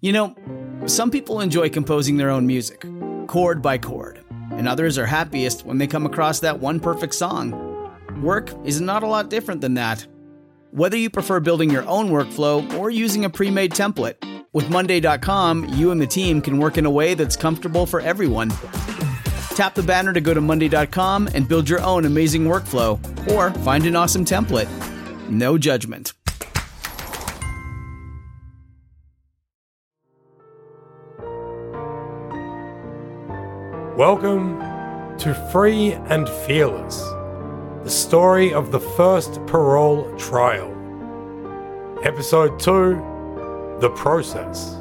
You know, some people enjoy composing their own music, chord by chord, and others are happiest when they come across that one perfect song. Work is not a lot different than that. Whether you prefer building your own workflow or using a pre-made template, with Monday.com, you and the team can work in a way that's comfortable for everyone. Tap the banner to go to Monday.com and build your own amazing workflow, or find an awesome template. No judgment. Welcome to Free and Fearless, the story of the first parole trial. Episode 2, The Process.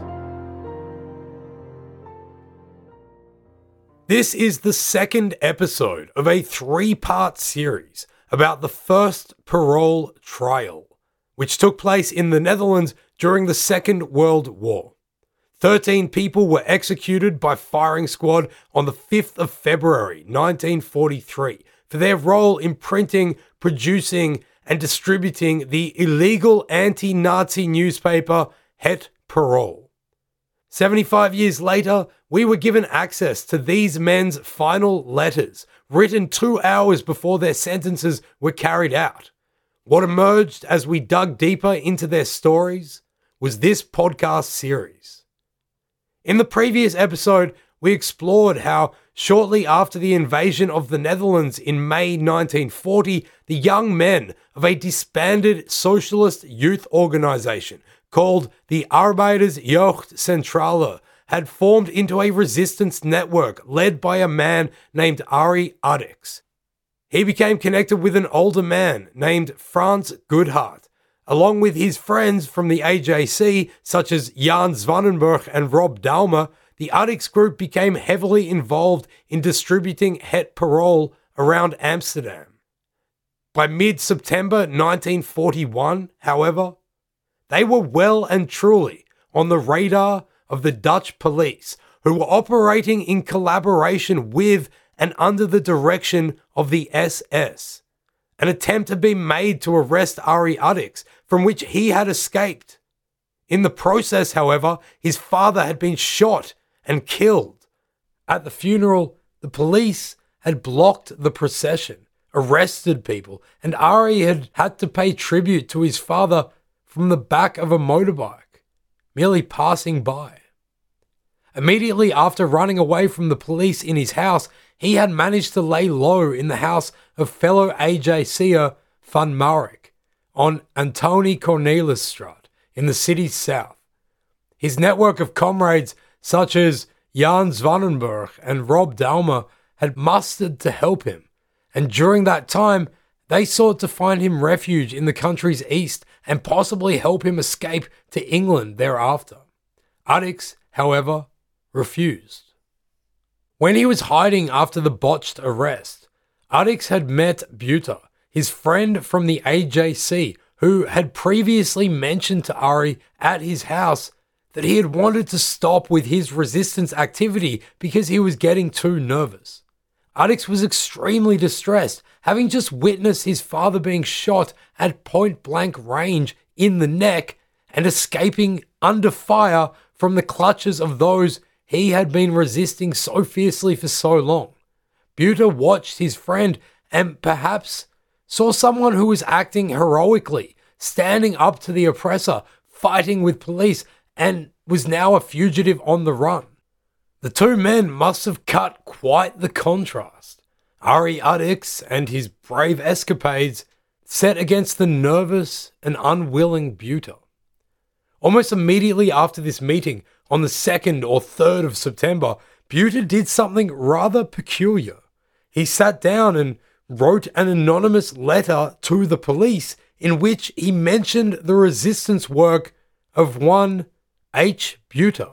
This is the second episode of a 3-part series about the first parole trial, which took place in the Netherlands during the Second World War. 13 people were executed by firing squad on the 5th of February 1943 for their role in printing, producing, and distributing the illegal anti-Nazi newspaper Het Parool. 75 years later, we were given access to these men's final letters, written 2 hours before their sentences were carried out. What emerged as we dug deeper into their stories was this podcast series. In the previous episode, we explored how shortly after the invasion of the Netherlands in May 1940, the young men of a disbanded socialist youth organization called the Arbeiders Jeugd Centrale had formed into a resistance network led by a man named Arie Addicks. He became connected with an older man named Frans Goodhart, along with his friends from the AJC, such as Jan Zwanenburg and Rob Daumer. The Addicks group became heavily involved in distributing Het Parool around Amsterdam. By mid-September 1941, however, they were well and truly on the radar of the Dutch police, who were operating in collaboration with and under the direction of the SS. An attempt had been made to arrest Arie Addicks, from which he had escaped. In the process, however, his father had been shot and killed. At the funeral, the police had blocked the procession, arrested people, and Arie had had to pay tribute to his father from the back of a motorbike, merely passing by. Immediately after running away from the police in his house, he had managed to lay low in the house of fellow AJCer Van Marek on Antoni Cornelisstraat in the city's south. His network of comrades such as Jan Zwanenburg and Rob Daumer had mustered to help him, and during that time they sought to find him refuge in the country's east and possibly help him escape to England thereafter. Addicks, however, refused. When he was hiding after the botched arrest, Addicks had met Buter, his friend from the AJC, who had previously mentioned to Arie at his house that he had wanted to stop with his resistance activity because he was getting too nervous. Addicks was extremely distressed, having just witnessed his father being shot at point-blank range in the neck and escaping under fire from the clutches of those he had been resisting so fiercely for so long. Buter watched his friend and perhaps saw someone who was acting heroically, standing up to the oppressor, fighting with police, and was now a fugitive on the run. The two men must have cut quite the contrast. Arie Addicks and his brave escapades set against the nervous and unwilling Buter. Almost immediately after this meeting, on the 2nd or 3rd of September, Buter did something rather peculiar. He sat down and wrote an anonymous letter to the police in which he mentioned the resistance work of one H. Buter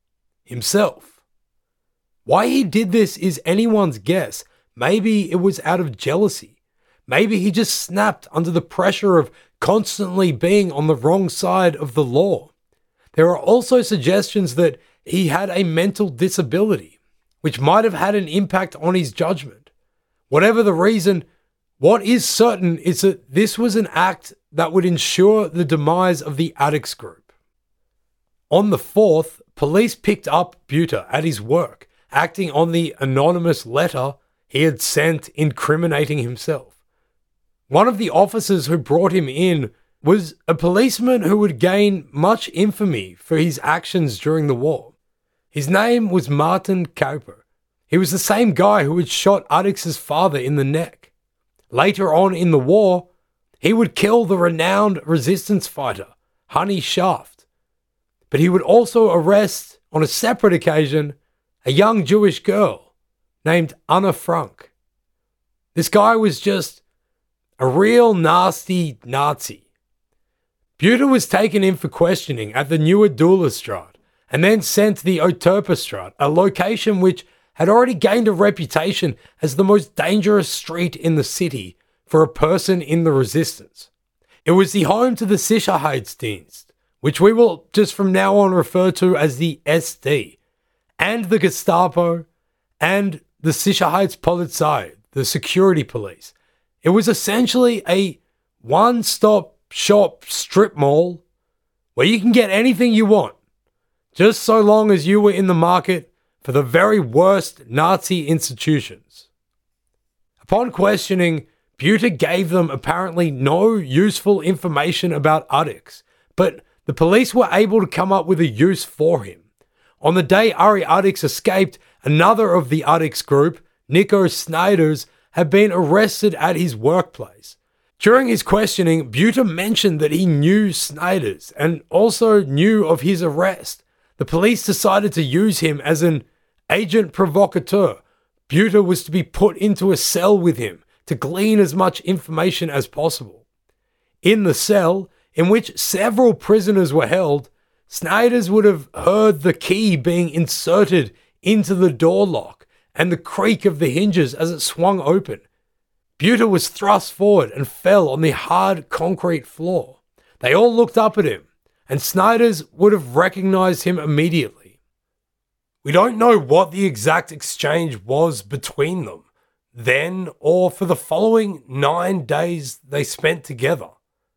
himself. Why he did this is anyone's guess. Maybe it was out of jealousy. Maybe he just snapped under the pressure of constantly being on the wrong side of the law. There are also suggestions that he had a mental disability, which might have had an impact on his judgment. Whatever the reason, what is certain is that this was an act that would ensure the demise of the Addicks group. On the 4th, police picked up Buter at his work, acting on the anonymous letter he had sent incriminating himself. One of the officers who brought him in was a policeman who would gain much infamy for his actions during the war. His name was Martin Kuiper. He was the same guy who had shot Addix's father in the neck. Later on in the war, he would kill the renowned resistance fighter, Honey Shaft. But he would also arrest, on a separate occasion, a young Jewish girl named Anna Frank. This guy was just a real nasty Nazi. Buter was taken in for questioning at the Nieuwe Doelenstraat and then sent to the Euterpestraat, a location which had already gained a reputation as the most dangerous street in the city for a person in the resistance. It was the home to the Sicherheitsdienst, which we will just from now on refer to as the SD, and the Gestapo, and the Sicherheitspolizei, the security police. It was essentially a one-stop shop strip mall where you can get anything you want, just so long as you were in the market for the very worst Nazi institutions. Upon questioning, Buter gave them apparently no useful information about Addix, but the police were able to come up with a use for him. On the day Ari Addix escaped, another of the Addix group, Nico Snijders, had been arrested at his workplace. During his questioning, Buter mentioned that he knew Snijders and also knew of his arrest. The police decided to use him as an agent provocateur. Buter was to be put into a cell with him to glean as much information as possible. In the cell, in which several prisoners were held, Snijders would have heard the key being inserted into the door lock and the creak of the hinges as it swung open. Buter was thrust forward and fell on the hard concrete floor. They all looked up at him, and Snijders would have recognized him immediately. We don't know what the exact exchange was between them then or for the following 9 days they spent together.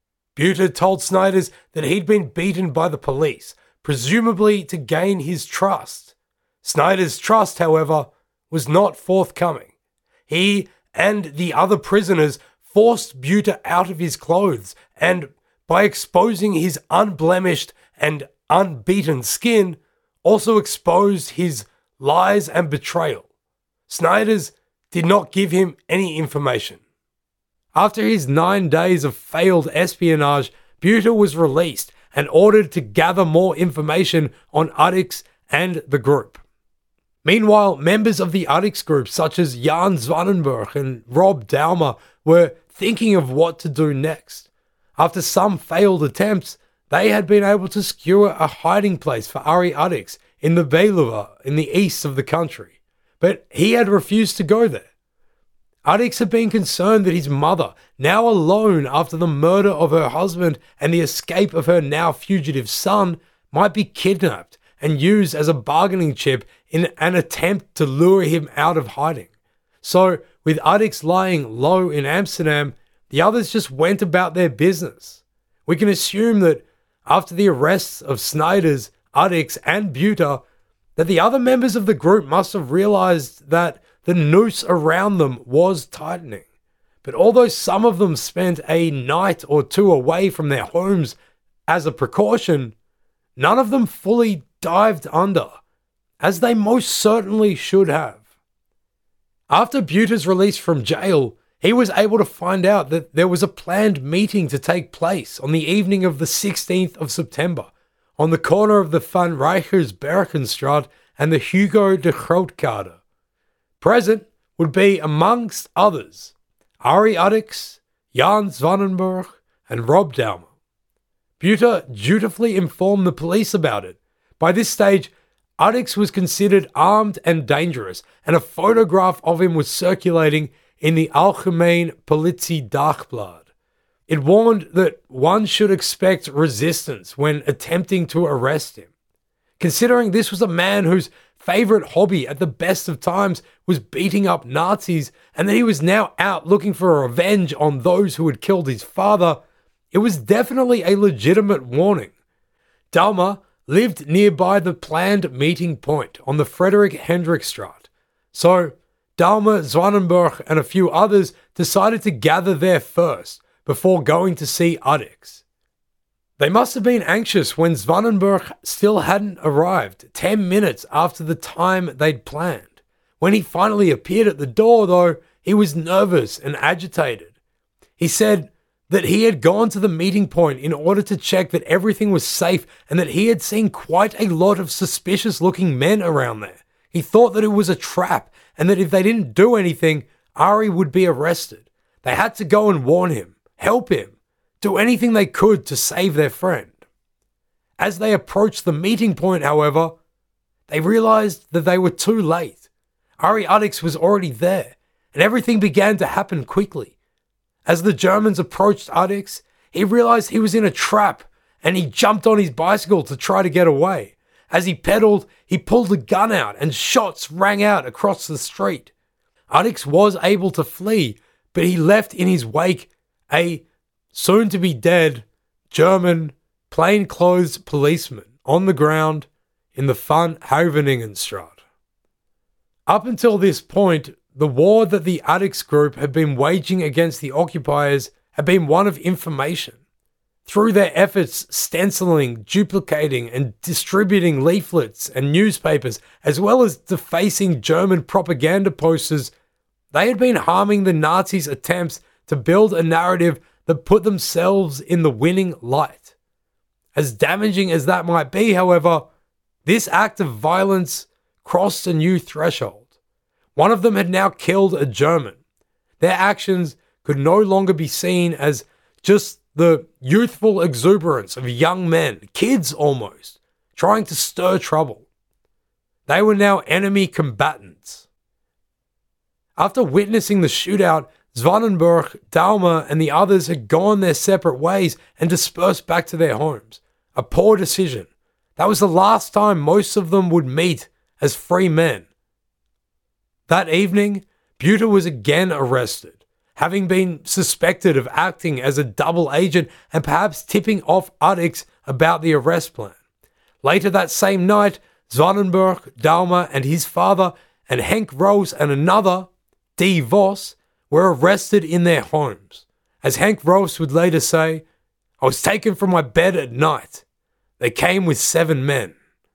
Buter told Snijders that he'd been beaten by the police, presumably to gain his trust. Snijders' trust, however, was not forthcoming. He and the other prisoners forced Buter out of his clothes, and by exposing his unblemished and unbeaten skin, also exposed his lies and betrayal. Snijders did not give him any information. After his 9 days of failed espionage, Buter was released and ordered to gather more information on Addix and the group. Meanwhile, members of the Addix group such as Jan Zwanenberg and Rob Daumer were thinking of what to do next. After some failed attempts, they had been able to secure a hiding place for Ari Addix in the Veluwe in the east of the country, but he had refused to go there. Addix had been concerned that his mother, now alone after the murder of her husband and the escape of her now fugitive son, might be kidnapped and used as a bargaining chip in an attempt to lure him out of hiding. So, with Addix lying low in Amsterdam, the others just went about their business. We can assume that after the arrests of Snijders, Addix, and Buter, that the other members of the group must have realized that the noose around them was tightening. But although some of them spent a night or two away from their homes as a precaution, none of them fully dived under, as they most certainly should have. After Buter's release from jail, he was able to find out that there was a planned meeting to take place on the evening of the 16th of September, on the corner of the Van Rijkersbergenstraat and the Hugo de Grootkade. Present would be, amongst others, Ari Addix, Jan Zwanenberg, and Rob Daumer. Buter dutifully informed the police about it. By this stage, Addix was considered armed and dangerous, and a photograph of him was circulating in the Algemeen Politie Dagblad. It warned that one should expect resistance when attempting to arrest him. Considering this was a man whose favorite hobby at the best of times was beating up Nazis, and that he was now out looking for revenge on those who had killed his father, it was definitely a legitimate warning. Daumer lived nearby the planned meeting point on the Frederick Hendrikstraat. So, Daumer, Zwanenberg, and a few others decided to gather there first before going to see Addicks. They must have been anxious when Zwanenberg still hadn't arrived 10 minutes after the time they'd planned. When he finally appeared at the door, though, he was nervous and agitated. He said that he had gone to the meeting point in order to check that everything was safe and that he had seen quite a lot of suspicious-looking men around there. He thought that it was a trap and that if they didn't do anything, Ari would be arrested. They had to go and warn him, help him, do anything they could to save their friend. As they approached the meeting point, however, they realized that they were too late. Ari Addicks was already there, and everything began to happen quickly. As the Germans approached Addicks, he realized he was in a trap, and he jumped on his bicycle to try to get away. As he pedaled, he pulled a gun out, and shots rang out across the street. Addicks was able to flee, but he left in his wake a soon-to-be-dead German plainclothes policeman on the ground in the Van Haveningenstraat. Up until this point, the war that the Addicks group had been waging against the occupiers had been one of information. Through their efforts stenciling, duplicating, and distributing leaflets and newspapers, as well as defacing German propaganda posters, they had been harming the Nazis' attempts to build a narrative that put themselves in the winning light. As damaging as that might be, however, this act of violence crossed a new threshold. One of them had now killed a German. Their actions could no longer be seen as just the youthful exuberance of young men, kids almost, trying to stir trouble. They were now enemy combatants. After witnessing the shootout, Zwanenberg, Daumer, and the others had gone their separate ways and dispersed back to their homes. A poor decision. That was the last time most of them would meet as free men. That evening, Buter was again arrested, having been suspected of acting as a double agent and perhaps tipping off Addicks about the arrest plan. Later that same night, Zwanenberg, Daumer, and his father, and Henk Roos and another, D. Voss, were arrested in their homes. As Henk Roos would later say, "I was taken from my bed at night. They came with 7 men."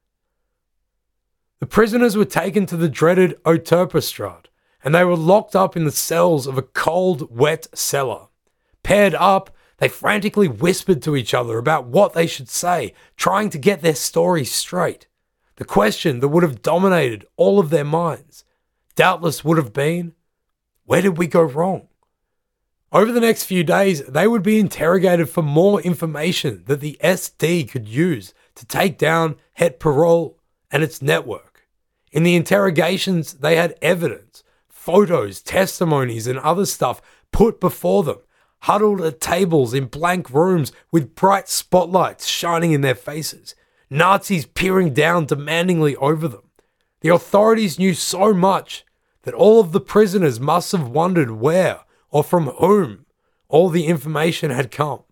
The prisoners were taken to the dreaded Euterpestraat, and they were locked up in the cells of a cold, wet cellar. Paired up, they frantically whispered to each other about what they should say, trying to get their stories straight. The question that would have dominated all of their minds doubtless would have been, where did we go wrong? Over the next few days, they would be interrogated for more information that the SD could use to take down Het Parool and its network. In the interrogations, they had evidence, photos, testimonies, and other stuff put before them, huddled at tables in blank rooms with bright spotlights shining in their faces, Nazis peering down demandingly over them. The authorities knew so much that all of the prisoners must have wondered where or from whom all the information had come.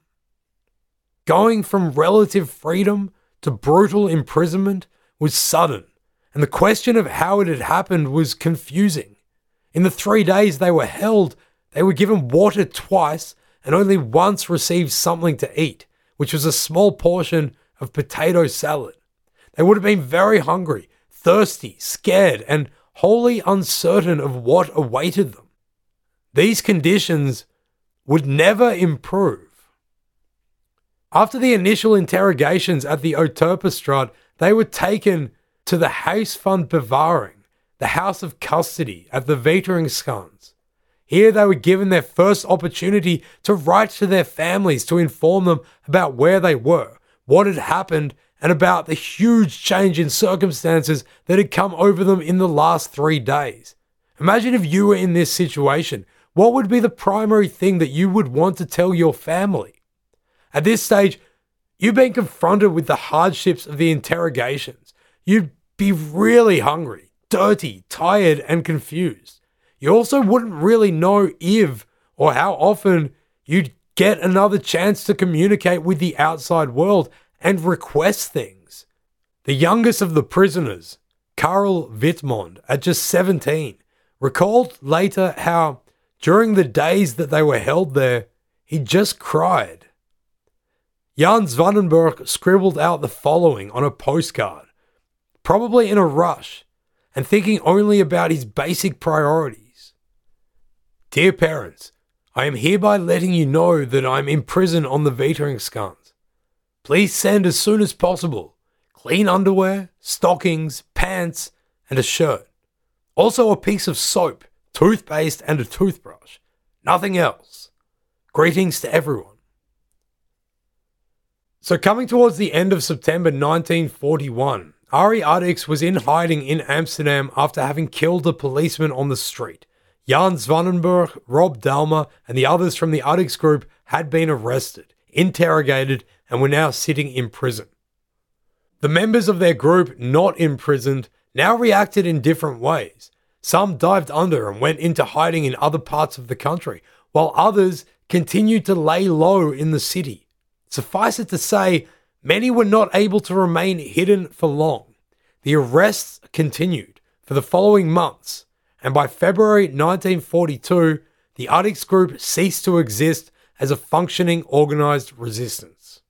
Going from relative freedom to brutal imprisonment was sudden, and the question of how it had happened was confusing. In the 3 days they were held, they were given water twice and only once received something to eat, which was a small portion of potato salad. They would have been very hungry, thirsty, scared, and wholly uncertain of what awaited them. These conditions would never improve. After the initial interrogations at the Euterpestraat, they were taken to the Huis van Bewaring, the house of custody at the Wateringskans. Here they were given their first opportunity to write to their families to inform them about where they were, what had happened, and about the huge change in circumstances that had come over them in the last 3 days. Imagine if you were in this situation. What would be the primary thing that you would want to tell your family? At this stage, you've been confronted with the hardships of the interrogations. You'd be really hungry, dirty, tired, and confused. You also wouldn't really know if or how often you'd get another chance to communicate with the outside world and request things. The youngest of the prisoners, Karl Wittmond, at just 17, recalled later how, during the days that they were held there, he just cried. Jan Svanenberg scribbled out the following on a postcard, probably in a rush, and thinking only about his basic priorities. Dear parents, I am hereby letting you know that I am in prison on the Veteringskans. Please send as soon as possible clean underwear, stockings, pants, and a shirt. Also a piece of soap, toothpaste, and a toothbrush. Nothing else. Greetings to everyone. So coming towards the end of September 1941, Ari Addix was in hiding in Amsterdam after having killed a policeman on the street. Jan Svanenberg, Rob Dalmer, and the others from the Addix group had been arrested, interrogated, and were now sitting in prison. The members of their group not imprisoned now reacted in different ways. Some dived under and went into hiding in other parts of the country, while others continued to lay low in the city. Suffice it to say, many were not able to remain hidden for long. The arrests continued for the following months, and by February 1942, the Addix group ceased to exist as a functioning organised resistance.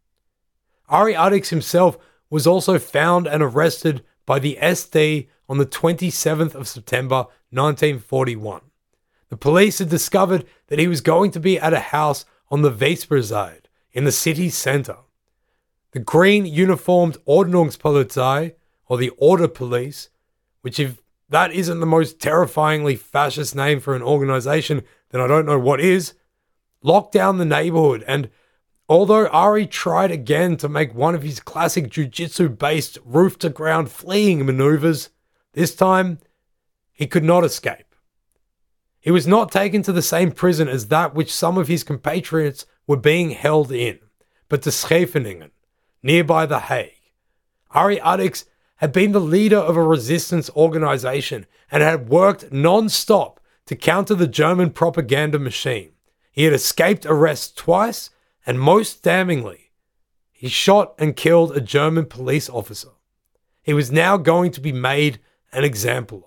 Ari Addix himself was also found and arrested by the SD on the 27th of September 1941. The police had discovered that he was going to be at a house on the Weesperzijde in the city centre. The green uniformed Ordnungspolizei, or the Order Police, which if that isn't the most terrifyingly fascist name for an organisation, then I don't know what is, locked down the neighbourhood, and although Ari tried again to make one of his classic jiu-jitsu-based roof-to-ground fleeing maneuvers, this time he could not escape. He was not taken to the same prison as that which some of his compatriots were being held in, but to Scheveningen, nearby The Hague. Ari Addix had been the leader of a resistance organisation and had worked non-stop to counter the German propaganda machine. He had escaped arrest twice, and most damningly, he shot and killed a German police officer. He was now going to be made an example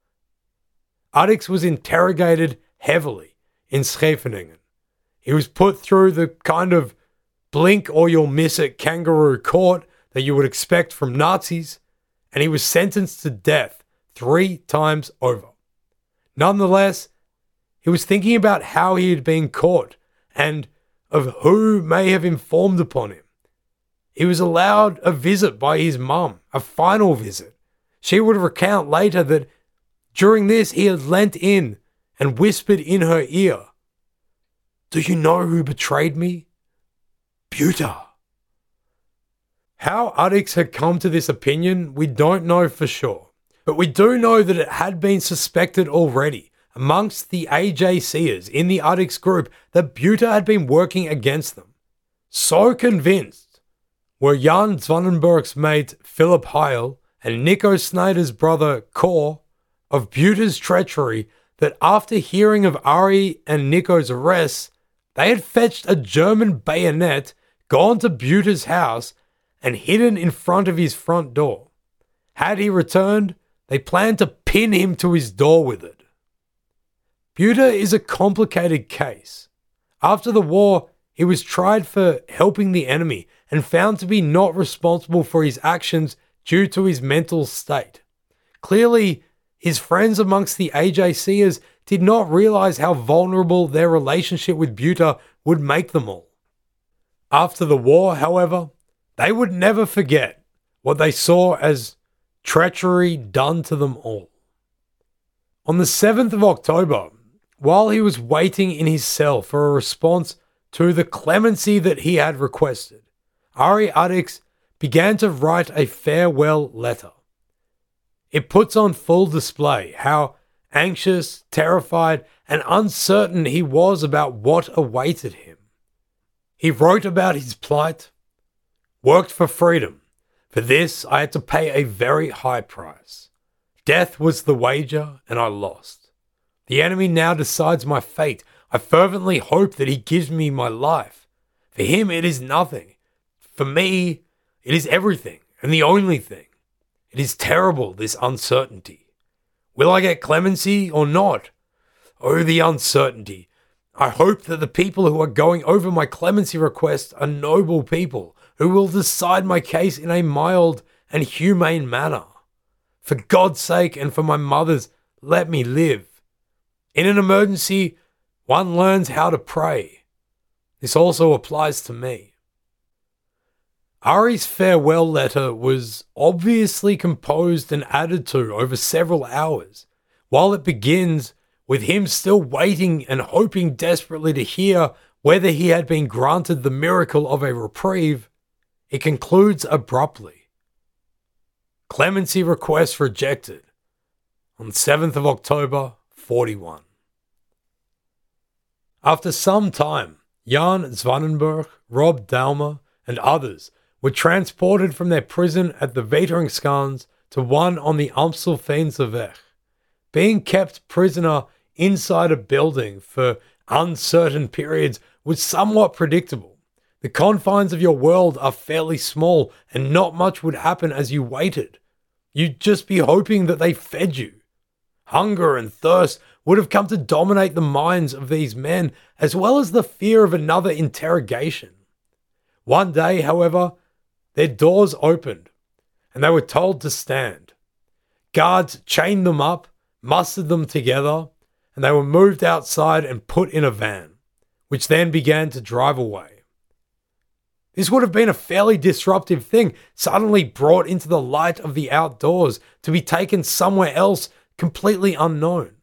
of. Addix was interrogated heavily in Scheveningen. He was put through the kind of blink or you'll miss it kangaroo court that you would expect from Nazis, and he was sentenced to death 3 times over. Nonetheless, he was thinking about how he had been caught and of who may have informed upon him. He was allowed a visit by his mum, a final visit. She would recount later that during this he had leant in and whispered in her ear, "Do you know who betrayed me? Buta." How Addix had come to this opinion, we don't know for sure. But we do know that it had been suspected already amongst the AJCers in the Addix group that Buta had been working against them. So convinced were Jan Svanenberg's mate Philip Heil and Nico Snyder's brother Cor of Buta's treachery that after hearing of Ari and Nico's arrests, they had fetched a German bayonet, gone to Buta's house, and hidden in front of his front door. Had he returned, they planned to pin him to his door with it. Buta is a complicated case. After the war, he was tried for helping the enemy and found to be not responsible for his actions due to his mental state. Clearly, his friends amongst the AJCers did not realize how vulnerable their relationship with Buta would make them all. After the war, however, they would never forget what they saw as treachery done to them all. On the 7th of October, while he was waiting in his cell for a response to the clemency that he had requested, Ari Addix began to write a farewell letter. It puts on full display how anxious, terrified, and uncertain he was about what awaited him. He wrote about his plight, "Worked for freedom. For this, I had to pay a very high price. Death was the wager, and I lost. The enemy now decides my fate. I fervently hope that he gives me my life. For him, it is nothing. For me, it is everything, And the only thing, it is terrible, this uncertainty. Will I get clemency or not? Oh, the uncertainty. I hope that the people who are going over my clemency request are noble people who will decide my case in a mild and humane manner. For God's sake and for my mother's, let me live. In an emergency, one learns how to pray. This also applies to me. Ari's farewell letter was obviously composed and added to over several hours. While it begins with him still waiting and hoping desperately to hear whether he had been granted the miracle of a reprieve, it concludes abruptly. Clemency request rejected on 7th of October, 41. After some time, Jan Zwanenberg, Rob Daumer, and others were transported from their prison at the Wateringskans to one on the Amstelveense Weg. Being kept prisoner inside a building for uncertain periods was somewhat predictable. The confines of your world are fairly small and not much would happen as you waited. You'd just be hoping that they fed you. Hunger and thirst would have come to dominate the minds of these men, as well as the fear of another interrogation. One day, however, their doors opened and they were told to stand. Guards chained them up, mustered them together, and they were moved outside and put in a van, which then began to drive away. This would have been a fairly disruptive thing, suddenly brought into the light of the outdoors to be taken somewhere else completely unknown.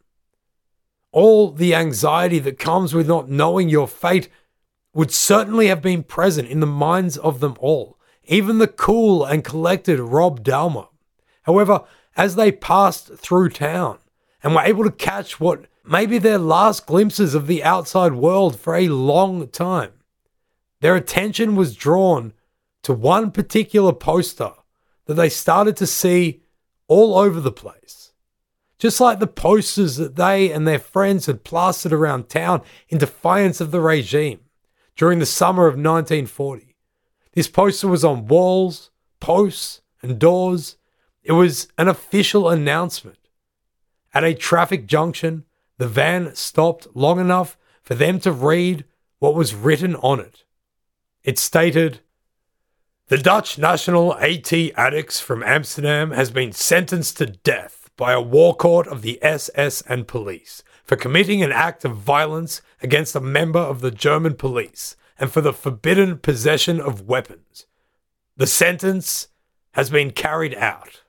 All the anxiety that comes with not knowing your fate would certainly have been present in the minds of them all, even the cool and collected Rob Daumer. However, as they passed through town and were able to catch what may be their last glimpses of the outside world for a long time, their attention was drawn to one particular poster that they started to see all over the place. Just like the posters that they and their friends had plastered around town in defiance of the regime during the summer of 1940. This poster was on walls, posts, and doors. It was an official announcement. At a traffic junction, the van stopped long enough for them to read what was written on it. It stated, "The Dutch national A.T. Addicks from Amsterdam has been sentenced to death by a war court of the SS and police for committing an act of violence against a member of the German police and for the forbidden possession of weapons. The sentence has been carried out."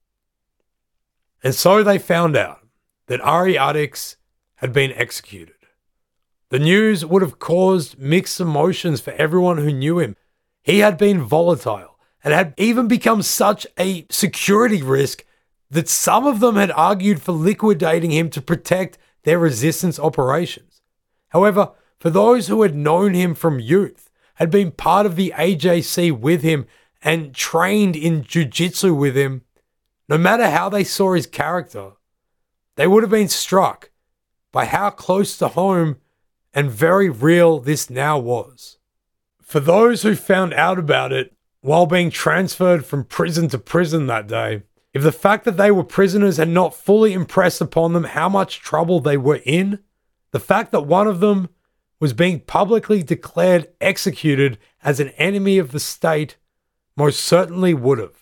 And so they found out that Ari Addicks had been executed. The news would have caused mixed emotions for everyone who knew him. He had been volatile and had even become such a security risk that some of them had argued for liquidating him to protect their resistance operations. However, for those who had known him from youth, had been part of the AJC with him and trained in jiu-jitsu with him, no matter how they saw his character, they would have been struck by how close to home and very real this now was. For those who found out about it while being transferred from prison to prison that day, if the fact that they were prisoners had not fully impressed upon them how much trouble they were in, the fact that one of them was being publicly declared executed as an enemy of the state most certainly would have.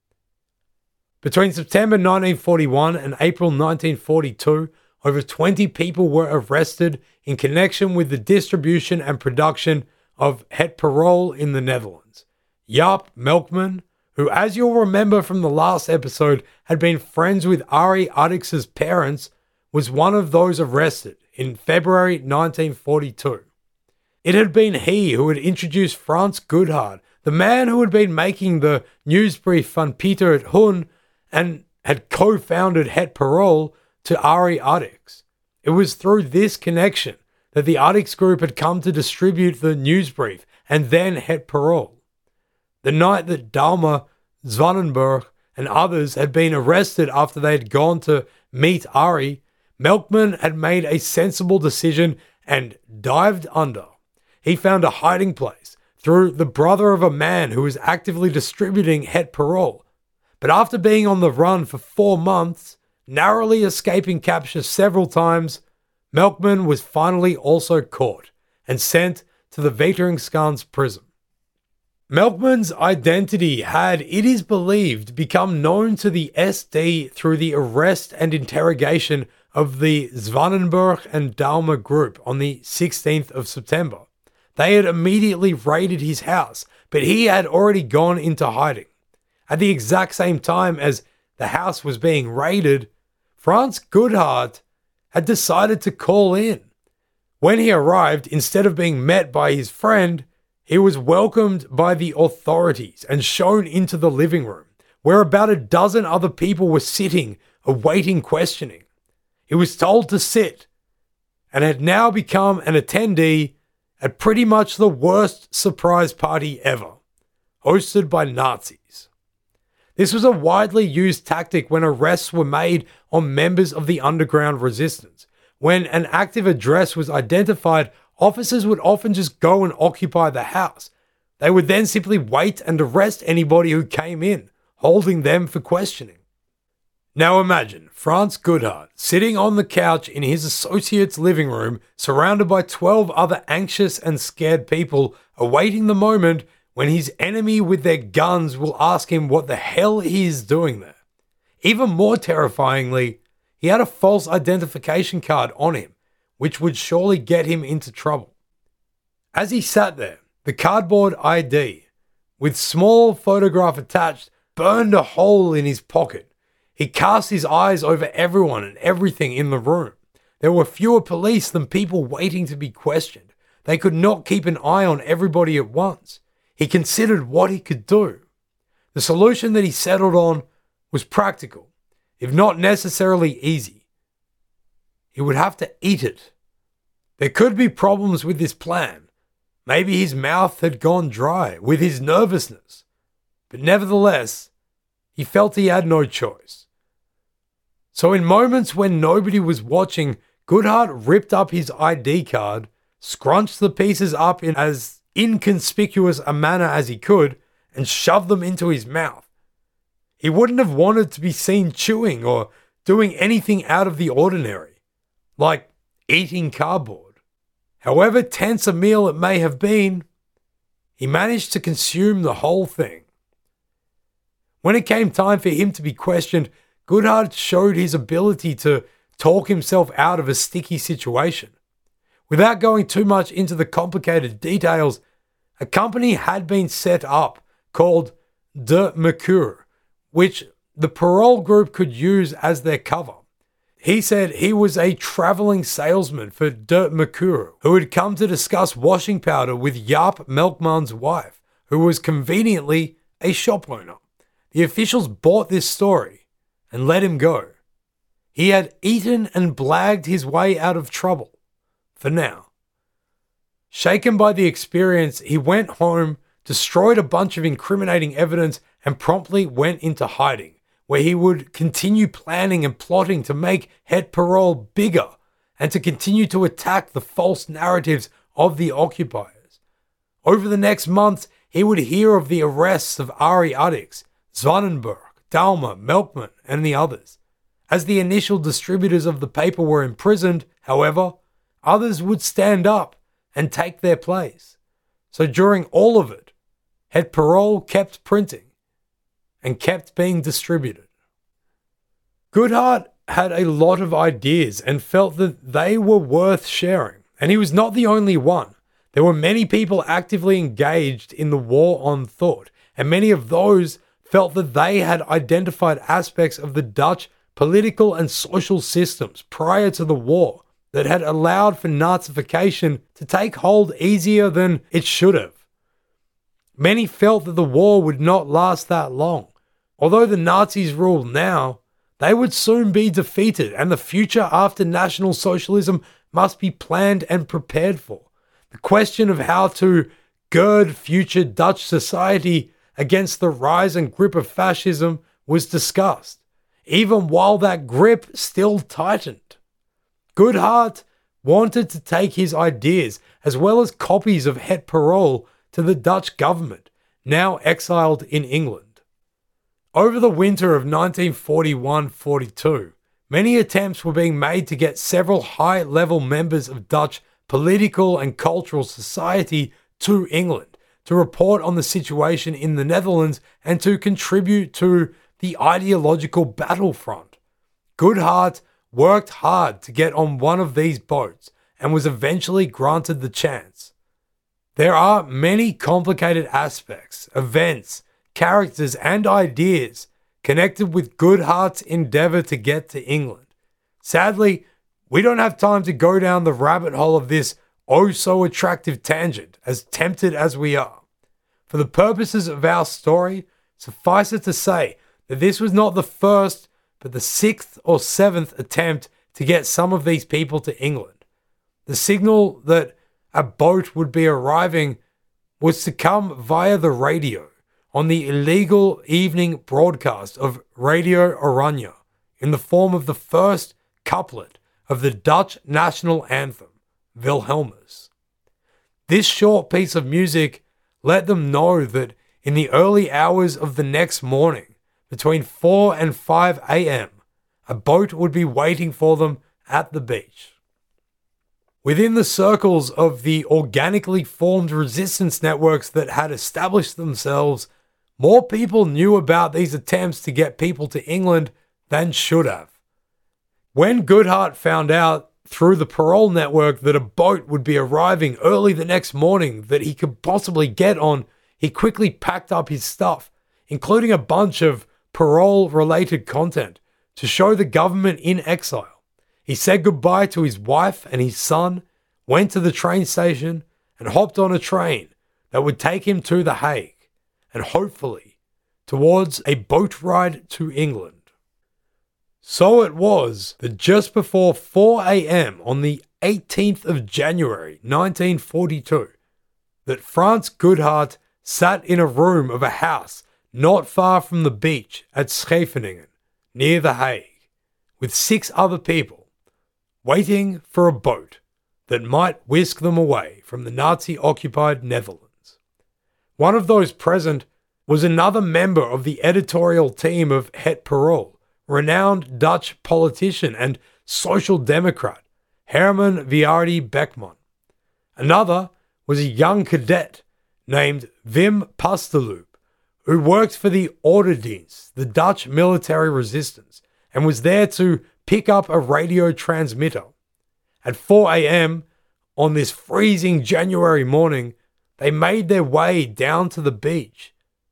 Between September 1941 and April 1942, over 20 people were arrested in connection with the distribution and production of Het Parool in the Netherlands. Jaap Melkman, who, as you'll remember from the last episode, had been friends with Ari Addicks' parents, was one of those arrested in February 1942. It had been he who had introduced Frans Goodhart, the man who had been making the newsbrief Van Pieter het Hoen and had co-founded Het Parool, to Ari Addicks. It was through this connection that the Addicks group had come to distribute the newsbrief and then Het Parool. The night that Daumer, Zwanenberg, and others had been arrested after they had gone to meet Ari, Melkman had made a sensible decision and dived under. He found a hiding place, through the brother of a man who was actively distributing Het Parool. But after being on the run for 4 months, narrowly escaping capture several times, Melkman was finally also caught and sent to the Wateringskans prison. Melkman's identity had, it is believed, become known to the SD through the arrest and interrogation of the Zwanenburg and Daumer group on the 16th of September. They had immediately raided his house, but he had already gone into hiding. At the exact same time as the house was being raided, Franz Goodhart had decided to call in. When he arrived, instead of being met by his friend, he was welcomed by the authorities and shown into the living room, where about a dozen other people were sitting, awaiting questioning. He was told to sit, and had now become an attendee at pretty much the worst surprise party ever, hosted by Nazis. This was a widely used tactic when arrests were made on members of the underground resistance. When an active address was identified, officers would often just go and occupy the house. They would then simply wait and arrest anybody who came in, holding them for questioning. Now imagine Franz Goodhart sitting on the couch in his associate's living room, surrounded by 12 other anxious and scared people, awaiting the moment when his enemy with their guns will ask him what the hell he is doing there. Even more terrifyingly, he had a false identification card on him, which would surely get him into trouble. As he sat there, the cardboard ID, with small photograph attached, burned a hole in his pocket. He cast his eyes over everyone and everything in the room. There were fewer police than people waiting to be questioned. They could not keep an eye on everybody at once. He considered what he could do. The solution that he settled on was practical, if not necessarily easy. He would have to eat it. There could be problems with this plan. Maybe his mouth had gone dry with his nervousness. But nevertheless, he felt he had no choice. So in moments when nobody was watching, Goodhart ripped up his ID card, scrunched the pieces up in as inconspicuous a manner as he could, and shoved them into his mouth. He wouldn't have wanted to be seen chewing or doing anything out of the ordinary, like eating cardboard. However tense a meal it may have been, he managed to consume the whole thing. When it came time for him to be questioned, Goodhart showed his ability to talk himself out of a sticky situation. Without going too much into the complicated details, a company had been set up called De Mercure, which the parole group could use as their cover. He said he was a traveling salesman for De Mercure who had come to discuss washing powder with Jaap Melkman's wife, who was conveniently a shop owner. The officials bought this story and let him go. He had eaten and blagged his way out of trouble, for now. Shaken by the experience, he went home, destroyed a bunch of incriminating evidence, and promptly went into hiding, where he would continue planning and plotting to make Het Parool bigger and to continue to attack the false narratives of the occupiers. Over the next months, he would hear of the arrests of Ari Addix, Zwanenburg, Daumer, Melkman, and the others. As the initial distributors of the paper were imprisoned, however, others would stand up and take their place. So during all of it, Het Parool kept printing and kept being distributed. Goodhart had a lot of ideas and felt that they were worth sharing, and he was not the only one. There were many people actively engaged in the war on thought, and many of those felt that they had identified aspects of the Dutch political and social systems prior to the war that had allowed for Nazification to take hold easier than it should have. Many felt that the war would not last that long. Although the Nazis ruled now, they would soon be defeated, and the future after National Socialism must be planned and prepared for. The question of how to gird future Dutch society against the rise and grip of fascism was discussed, even while that grip still tightened. Goodhart wanted to take his ideas, as well as copies of Het Parool, to the Dutch government, now exiled in England. Over the winter of 1941-42, many attempts were being made to get several high-level members of Dutch political and cultural society to England to report on the situation in the Netherlands and to contribute to the ideological battlefront. Goodhart worked hard to get on one of these boats and was eventually granted the chance. There are many complicated aspects, events, characters, and ideas connected with Goodhart's endeavour to get to England. Sadly, we don't have time to go down the rabbit hole of this oh-so-attractive tangent, as tempted as we are. For the purposes of our story, suffice it to say that this was not the first, but the 6th or 7th attempt to get some of these people to England. The signal that a boat would be arriving was to come via the radio on the illegal evening broadcast of Radio Oranje in the form of the first couplet of the Dutch national anthem, Wilhelmus. This short piece of music let them know that in the early hours of the next morning, between 4 and 5 a.m., a boat would be waiting for them at the beach. Within the circles of the organically formed resistance networks that had established themselves, more people knew about these attempts to get people to England than should have. When Goodhart found out through the parole network that a boat would be arriving early the next morning that he could possibly get on, he quickly packed up his stuff, including a bunch of parole-related content, to show the government in exile. He said goodbye to his wife and his son, went to the train station, and hopped on a train that would take him to The Hague, and hopefully towards a boat ride to England. So it was that just before 4 a.m. on the 18th of January 1942, that Frans Goodhart sat in a room of a house not far from the beach at Scheveningen, near The Hague, with 6 other people, waiting for a boat that might whisk them away from the Nazi-occupied Netherlands. One of those present was another member of the editorial team of Het Parool, renowned Dutch politician and social democrat, Herman Viardi Beckman. Another was a young cadet named Wim Pasteloop, who worked for the Ordendienst, the Dutch military resistance, and was there to pick up a radio transmitter. At 4 a.m. on this freezing January morning, they made their way down to the beach.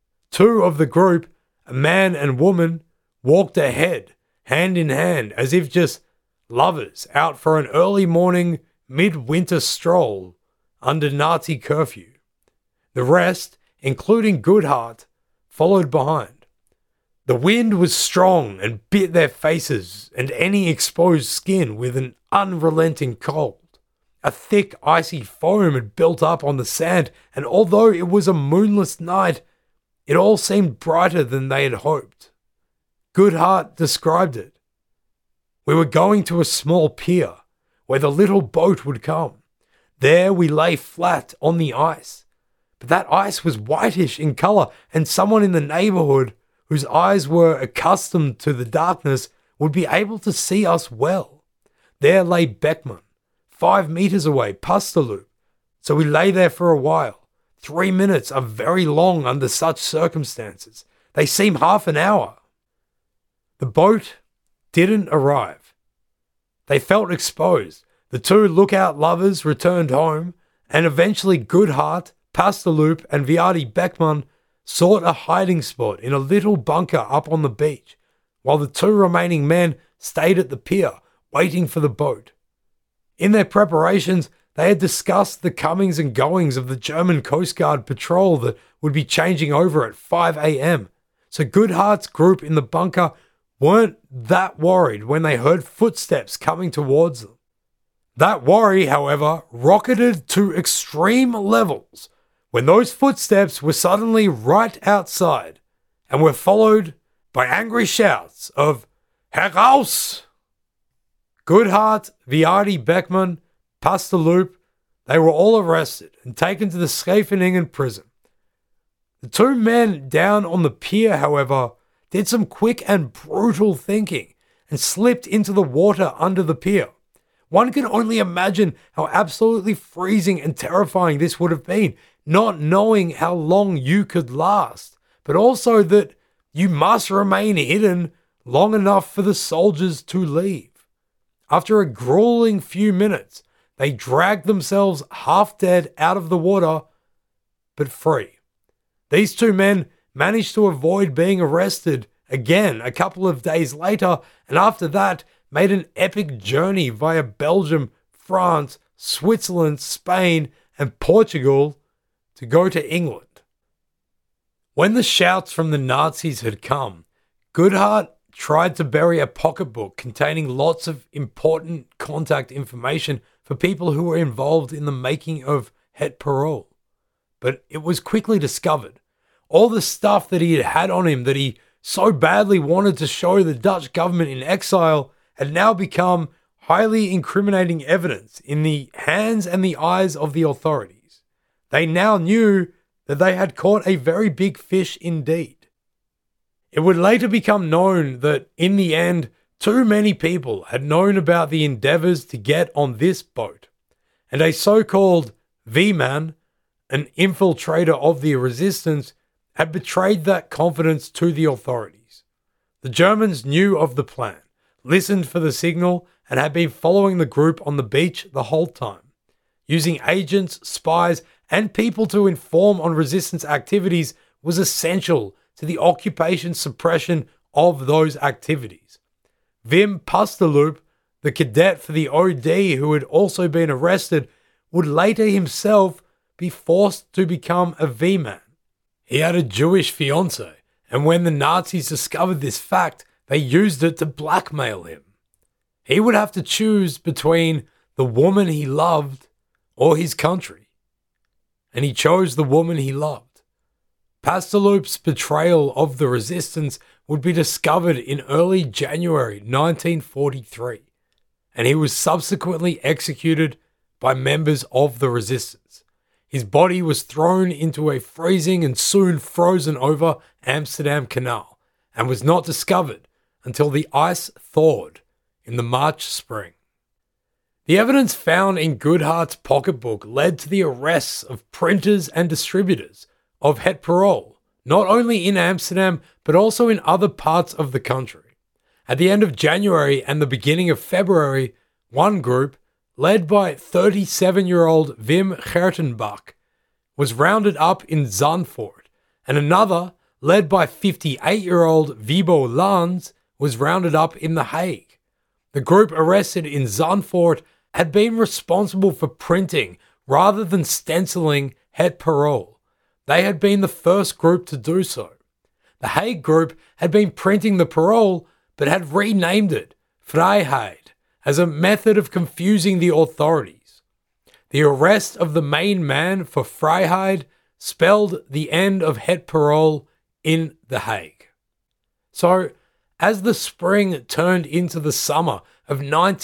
2 of the group, a man and woman, walked ahead, hand in hand, as if just lovers out for an early morning midwinter stroll under Nazi curfew. The rest, including Goodhart, followed behind. The wind was strong and bit their faces and any exposed skin with an unrelenting cold. A thick icy foam had built up on the sand, and although it was a moonless night, it all seemed brighter than they had hoped. Goodhart described it. We were going to a small pier where the little boat would come. There we lay flat on the ice. But that ice was whitish in colour, and someone in the neighbourhood whose eyes were accustomed to the darkness would be able to see us well. There lay Beckman, 5 meters away, Pasteloop. So we lay there for a while. 3 minutes are very long under such circumstances. They seem half an hour. The boat didn't arrive. They felt exposed. The 2 lookout lovers returned home, and eventually Goodhart, Pasteloop, and Viardi Beckman sought a hiding spot in a little bunker up on the beach, while the 2 remaining men stayed at the pier, waiting for the boat. In their preparations, they had discussed the comings and goings of the German Coast Guard patrol that would be changing over at 5 a.m. So Goodhart's group in the bunker weren't that worried when they heard footsteps coming towards them. That worry, however, rocketed to extreme levels when those footsteps were suddenly right outside and were followed by angry shouts of "Heraus!" Goodhart, Viardi Beckman, Pasteloop They were all arrested and taken to the Scheveningen prison. The two men down on the pier, however, did some quick and brutal thinking and slipped into the water under the pier. One can only imagine how absolutely freezing and terrifying this would have been, not knowing how long you could last, but also that you must remain hidden long enough for the soldiers to leave. After a grueling few minutes, they dragged themselves half dead out of the water, but free. These two men managed to avoid being arrested again a couple of days later, and after that made an epic journey via Belgium, France, Switzerland, Spain, and Portugal to go to England. When the shouts from the Nazis had come, Goodhart tried to bury a pocketbook containing lots of important contact information for people who were involved in the making of Het Parool. But it was quickly discovered. All the stuff that he had on him that he so badly wanted to show the Dutch government in exile had now become highly incriminating evidence in the hands and the eyes of the authorities. They now knew that they had caught a very big fish indeed. It would later become known that, in the end, too many people had known about the endeavours to get on this boat, and a so-called V-man, an infiltrator of the resistance, had betrayed that confidence to the authorities. The Germans knew of the plan, listened for the signal, and had been following the group on the beach the whole time, using agents, spies, and people to inform on resistance activities was essential to the occupation suppression of those activities. Wim Pasteloop, the cadet for the OD who had also been arrested, would later himself be forced to become a V-man. He had a Jewish fiancée, and when the Nazis discovered this fact, they used it to blackmail him. He would have to choose between the woman he loved or his country, and he chose the woman he loved. Pasteloop's betrayal of the resistance would be discovered in early January 1943, and he was subsequently executed by members of the resistance. His body was thrown into a freezing and soon frozen over Amsterdam Canal and was not discovered until the ice thawed in the March spring. The evidence found in Goodhart's pocketbook led to the arrests of printers and distributors of Het Parool, not only in Amsterdam but also in other parts of the country. At the end of January and the beginning of February, one group, led by 37-year-old Wim Gertenbach, was rounded up in Zandvoort, and another, led by 58-year-old Wibo Lans, was rounded up in The Hague. The group arrested in Zandvoort had been responsible for printing rather than stenciling Het Parool. They had been the first group to do so. The Hague group had been printing the Parool but had renamed it Vrijheid as a method of confusing the authorities. The arrest of the main man for Vrijheid spelled the end of Het Parool in The Hague. So, as the spring turned into the summer of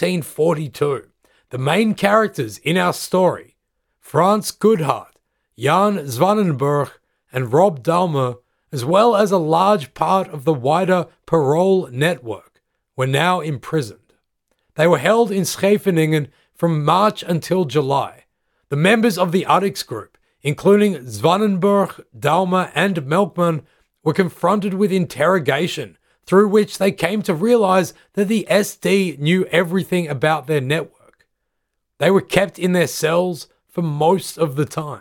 1942, the main characters in our story, Frans Goodhart, Jan Zwanenburg, and Rob Dalmer, as well as a large part of the wider Parool network, were now imprisoned. They were held in Scheveningen from March until July. The members of the Addicts group, including Zwanenburg, Dalmer, and Melkman, were confronted with interrogation, through which they came to realize that the SD knew everything about their network. They were kept in their cells for most of the time.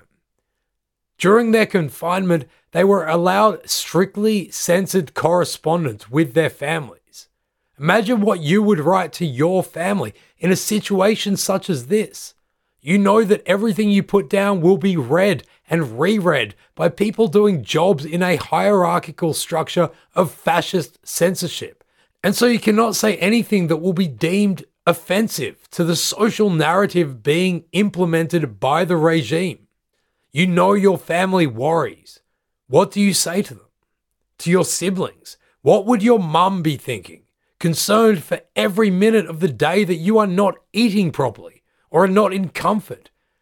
During their confinement, they were allowed strictly censored correspondence with their families. Imagine what you would write to your family in a situation such as this. You know that everything you put down will be read and reread by people doing jobs in a hierarchical structure of fascist censorship. And so you cannot say anything that will be deemed offensive to the social narrative being implemented by the regime. You know your family worries. What do you say to them? To your siblings? What would your mum be thinking? Concerned for every minute of the day that you are not eating properly or are not in comfort,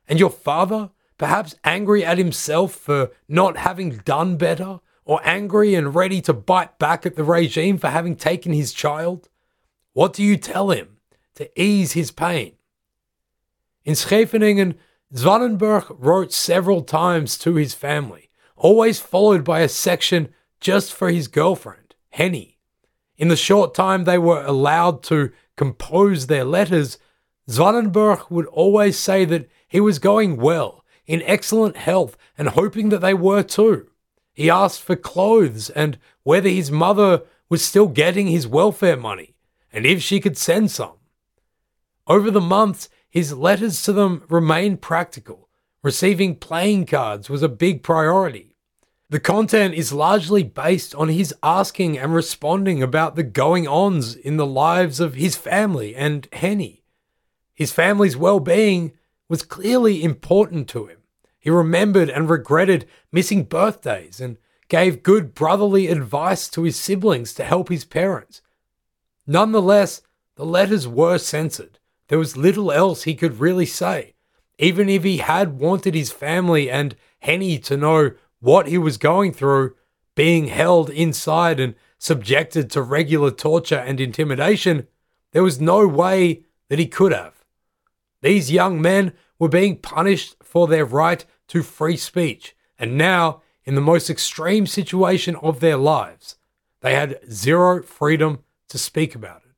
And your father, perhaps angry at himself for not having done better, or angry and ready to bite back at the regime for having taken his child? What do you tell him to ease his pain? In Scheveningen, Zwanenburg wrote several times to his family, always followed by a section just for his girlfriend, Henny. In the short time they were allowed to compose their letters, Zwanenburg would always say that he was going well, in excellent health, and hoping that they were too. He asked for clothes and whether his mother was still getting his welfare money, and if she could send some. Over the months, his letters to them remained practical. Receiving playing cards was a big priority. The content is largely based on his asking and responding about the going-ons in the lives of his family and Henny. His family's well-being was clearly important to him. He remembered and regretted missing birthdays and gave good brotherly advice to his siblings to help his parents. Nonetheless, the letters were censored. There was little else he could really say, even if he had wanted his family and Henny to know what he was going through, being held inside and subjected to regular torture and intimidation. There was no way that he could have. These young men were being punished for their right to free speech, and now, in the most extreme situation of their lives, they had zero freedom to speak about it.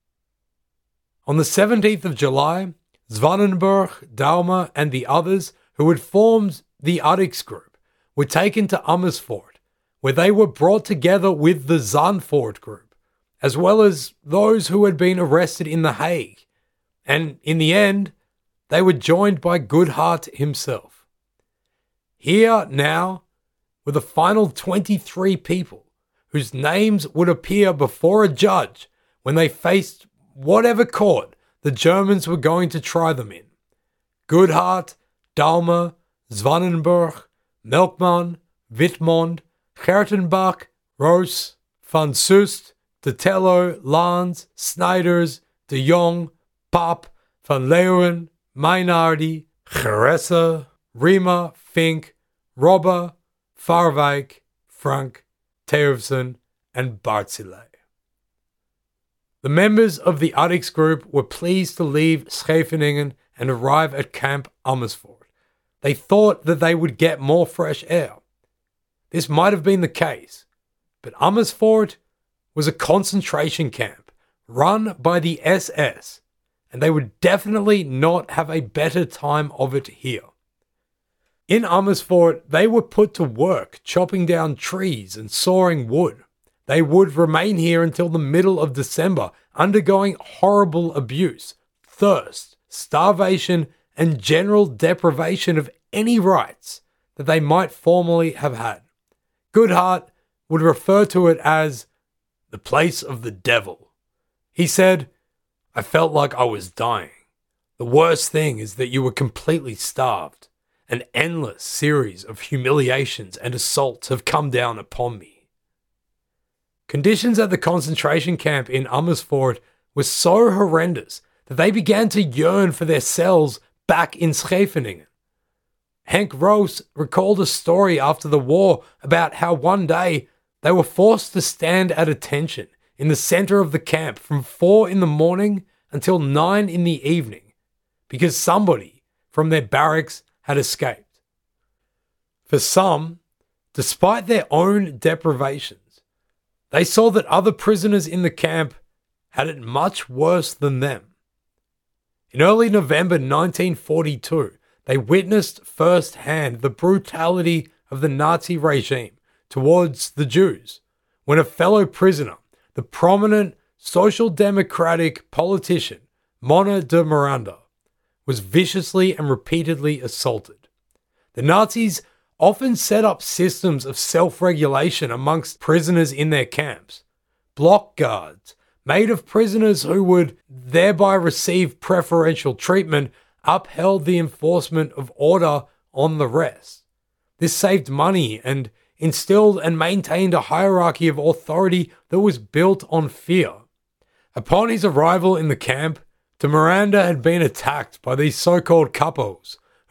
On the 17th of July, Zwanenburg, Daumer, and the others who had formed the Addicks group were taken to Amersfoort, where they were brought together with the Zandvoort group, as well as those who had been arrested in The Hague, and in the end, they were joined by Goodhart himself. Here now were the final 23 people whose names would appear before a judge when they faced whatever court the Germans were going to try them in. Goodhart, Daumer, Zwanenburg, Melkman, Wittmond, Gertenbach, Roos, Van Soest, de Tello, Lans, Snijders, de Jong, Pap, Van Leeuwen, Meinardi, Geresse, Riemer, Fink, Robber, Farwijk, Frank, Theufsen, and Barzilay. The members of the Addicks group were pleased to leave Scheveningen and arrive at Camp Amersfoort. They thought that they would get more fresh air. This might have been the case, but Amersfoort was a concentration camp run by the SS, and they would definitely not have a better time of it here. In Amersfoort, they were put to work chopping down trees and sawing wood. They would remain here until the middle of December, undergoing horrible abuse, thirst, starvation, and general deprivation of any rights that they might formerly have had. Goodhart would refer to it as the place of the devil. He said, "I felt like I was dying. The worst thing is that you were completely starved. An endless series of humiliations and assaults have come down upon me." Conditions at the concentration camp in Amersfoort were so horrendous that they began to yearn for their cells back in Scheveningen. Henk Roos recalled a story after the war about how one day they were forced to stand at attention in the center of the camp from 4 in the morning until 9 in the evening because somebody from their barracks had escaped. For some, despite their own deprivations, they saw that other prisoners in the camp had it much worse than them. In early November 1942, they witnessed firsthand the brutality of the Nazi regime towards the Jews when a fellow prisoner, the prominent social democratic politician Mona de Miranda, was viciously and repeatedly assaulted. The Nazis often set up systems of self-regulation amongst prisoners in their camps. Block guards, made of prisoners who would thereby receive preferential treatment, upheld the enforcement of order on the rest. This saved money and instilled and maintained a hierarchy of authority that was built on fear. Upon his arrival in the camp, de Miranda had been attacked by these so-called capos,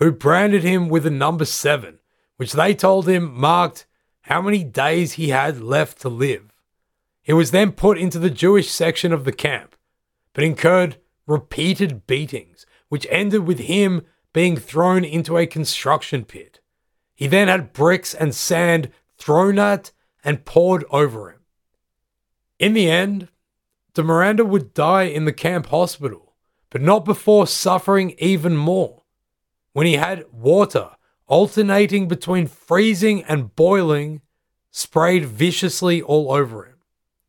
who branded him with a number 7, which they told him marked how many days he had left to live. He was then put into the Jewish section of the camp, but incurred repeated beatings, which ended with him being thrown into a construction pit. He then had bricks and sand thrown at and poured over him. In the end, de Miranda would die in the camp hospital, but not before suffering even more, when he had water alternating between freezing and boiling sprayed viciously all over him.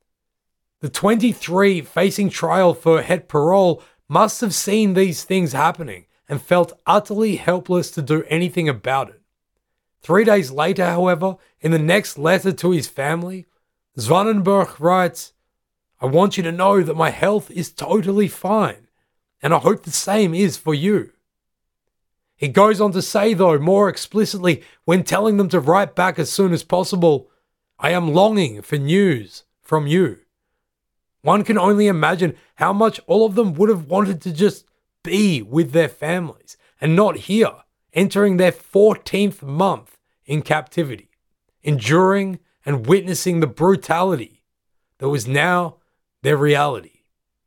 The 23 facing trial for het parole must have seen these things happening and felt utterly helpless to do anything about it. 3 days later, however, in the next letter to his family, Zwanenburg writes, "I want you to know that my health is totally fine, and I hope the same is for you." He goes on to say, though, more explicitly, when telling them to write back as soon as possible, "I am longing for news from you." One can only imagine how much all of them would have wanted to just be with their families and not here, entering their 14th month in captivity, enduring and witnessing the brutality that was now their reality.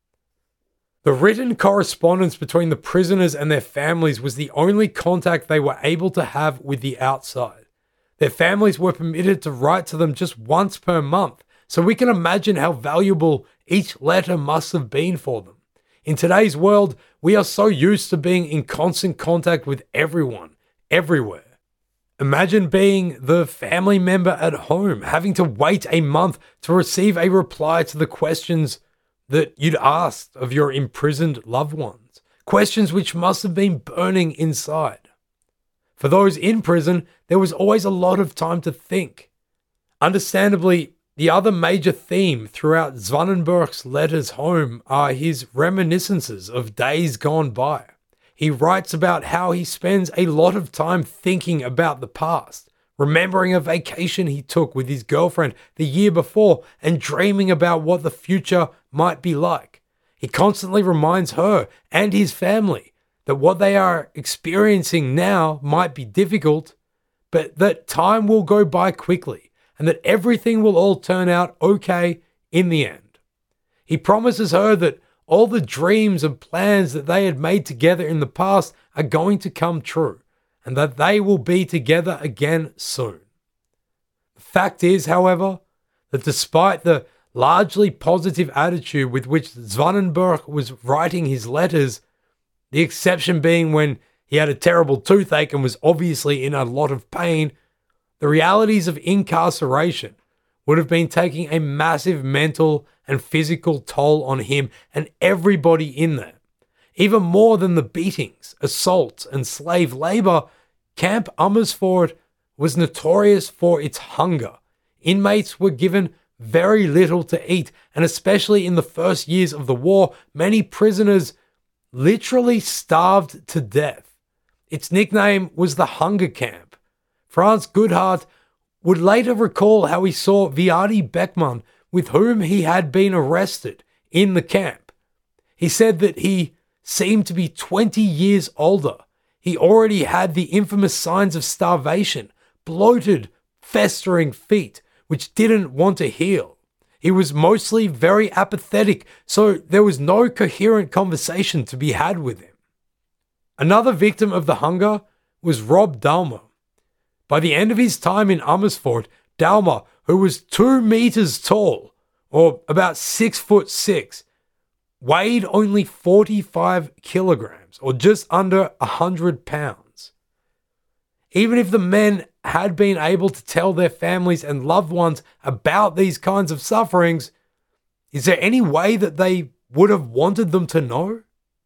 The written correspondence between the prisoners and their families was the only contact they were able to have with the outside. Their families were permitted to write to them just once per month, so we can imagine how valuable each letter must have been for them. In today's world, we are so used to being in constant contact with everyone, everywhere. Imagine being the family member at home, having to wait a month to receive a reply to the questions that you'd asked of your imprisoned loved ones, questions which must have been burning inside. For those in prison, there was always a lot of time to think. Understandably, the other major theme throughout Zwanenburg's letters home are his reminiscences of days gone by. He writes about how he spends a lot of time thinking about the past, remembering a vacation he took with his girlfriend the year before and dreaming about what the future might be like. He constantly reminds her and his family that what they are experiencing now might be difficult, but that time will go by quickly and that everything will all turn out okay in the end. He promises her that all the dreams and plans that they had made together in the past are going to come true, and that they will be together again soon. The fact is, however, that despite the largely positive attitude with which Zwanenburg was writing his letters, the exception being when he had a terrible toothache and was obviously in a lot of pain, the realities of incarceration would have been taking a massive mental and physical toll on him and everybody in there. Even more than the beatings, assaults, and slave labor, Camp Amersfoort was notorious for its hunger. Inmates were given very little to eat, and especially in the first years of the war, many prisoners literally starved to death. Its nickname was the Hunger Camp. Franz Goodhart would later recall how he saw Viadi Beckmann, with whom he had been arrested, in the camp. He said that he seemed to be 20 years older. He already had the infamous signs of starvation, bloated, festering feet, which didn't want to heal. He was mostly very apathetic, so there was no coherent conversation to be had with him. Another victim of the hunger was Rob Dalmer. By the end of his time in Amersfoort, Dalmer, who was 2 meters tall, or about 6'6", weighed only 45 kilograms, or just under 100 pounds. Even if the men had been able to tell their families and loved ones about these kinds of sufferings, is there any way that they would have wanted them to know?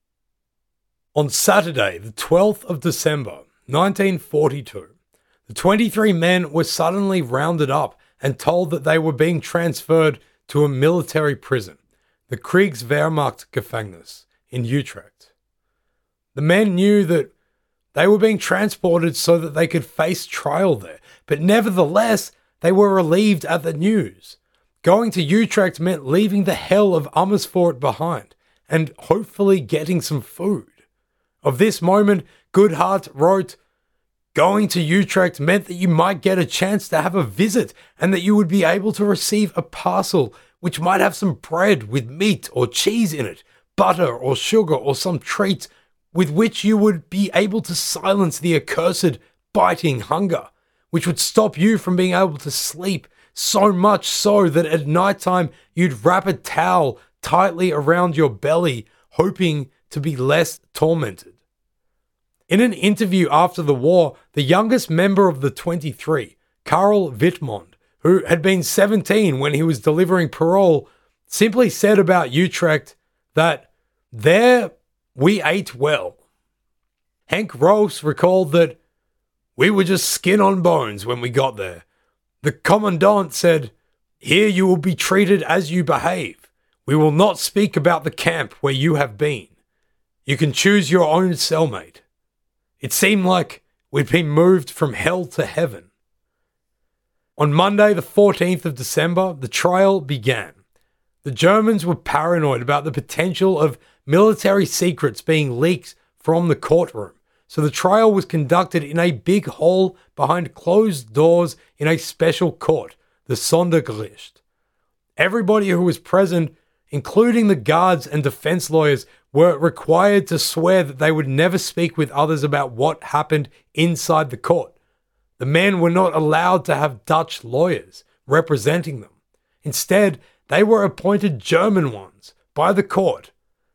On Saturday, the 12th of December, 1942, the 23 men were suddenly rounded up and told that they were being transferred to a military prison, the Kriegswehrmacht Gefängnis in Utrecht. The men knew that they were being transported so that they could face trial there, but nevertheless, they were relieved at the news. Going to Utrecht meant leaving the hell of Amersfoort behind and hopefully getting some food. Of this moment, Goodhart wrote, "Going to Utrecht meant that you might get a chance to have a visit and that you would be able to receive a parcel which might have some bread with meat or cheese in it, butter or sugar or some treat with which you would be able to silence the accursed biting hunger, which would stop you from being able to sleep, so much so that at night time you'd wrap a towel tightly around your belly, hoping to be less tormented." In an interview after the war, the youngest member of the 23, Karl Wittmond, who had been 17 when he was delivering parole, simply said about Utrecht that there we ate well. Henk Roos recalled that we were just skin on bones when we got there. The commandant said, "Here you will be treated as you behave. We will not speak about the camp where you have been. You can choose your own cellmate." It seemed like we'd been moved from hell to heaven. On Monday, the 14th of December, the trial began. The Germans were paranoid about the potential of military secrets being leaked from the courtroom, so the trial was conducted in a big hall behind closed doors in a special court, the Sondergericht. Everybody who was present, including the guards and defense lawyers, were required to swear that they would never speak with others about what happened inside the court. The men were not allowed to have Dutch lawyers representing them. Instead, they were appointed German ones by the court,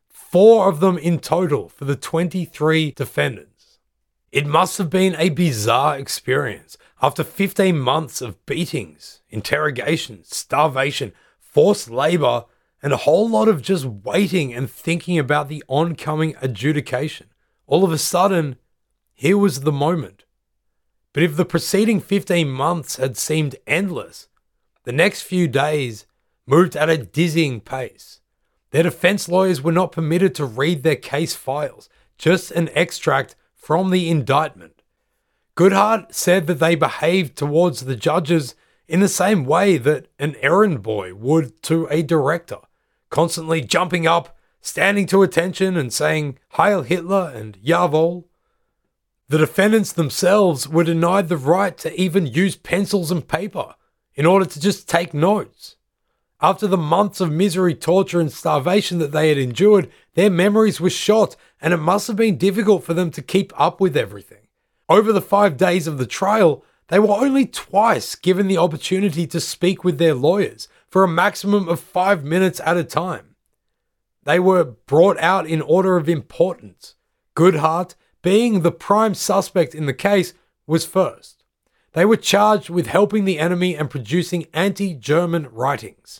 4 of them in total for the 23 defendants. It must have been a bizarre experience after 15 months of beatings, interrogations, starvation, forced labor, and a whole lot of just waiting and thinking about the oncoming adjudication. All of a sudden, here was the moment. But if the preceding 15 months had seemed endless, the next few days moved at a dizzying pace. Their defense lawyers were not permitted to read their case files, just an extract from the indictment. Goodhart said that they behaved towards the judges in the same way that an errand boy would to a director, constantly jumping up, standing to attention and saying Heil Hitler and Jawohl. The defendants themselves were denied the right to even use pencils and paper in order to just take notes. After the months of misery, torture and starvation that they had endured, their memories were shot and it must have been difficult for them to keep up with everything. Over the 5 days of the trial, they were only twice given the opportunity to speak with their lawyers for a maximum of 5 minutes at a time. They were brought out in order of importance. Goodhart, being the prime suspect in the case, was first. They were charged with helping the enemy and producing anti-German writings.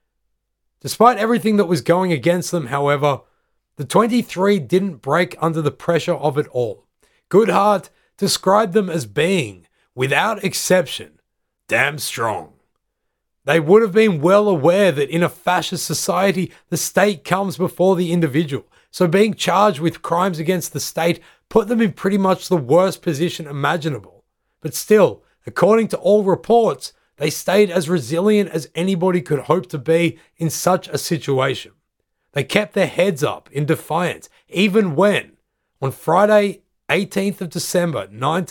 Despite everything that was going against them, however, the 23 didn't break under the pressure of it all. Goodhart described them as being, without exception, damn strong. They would have been well aware that in a fascist society, the state comes before the individual, so being charged with crimes against the state put them in pretty much the worst position imaginable. But still, according to all reports, they stayed as resilient as anybody could hope to be in such a situation. They kept their heads up in defiance, even when, on Friday, 18th of December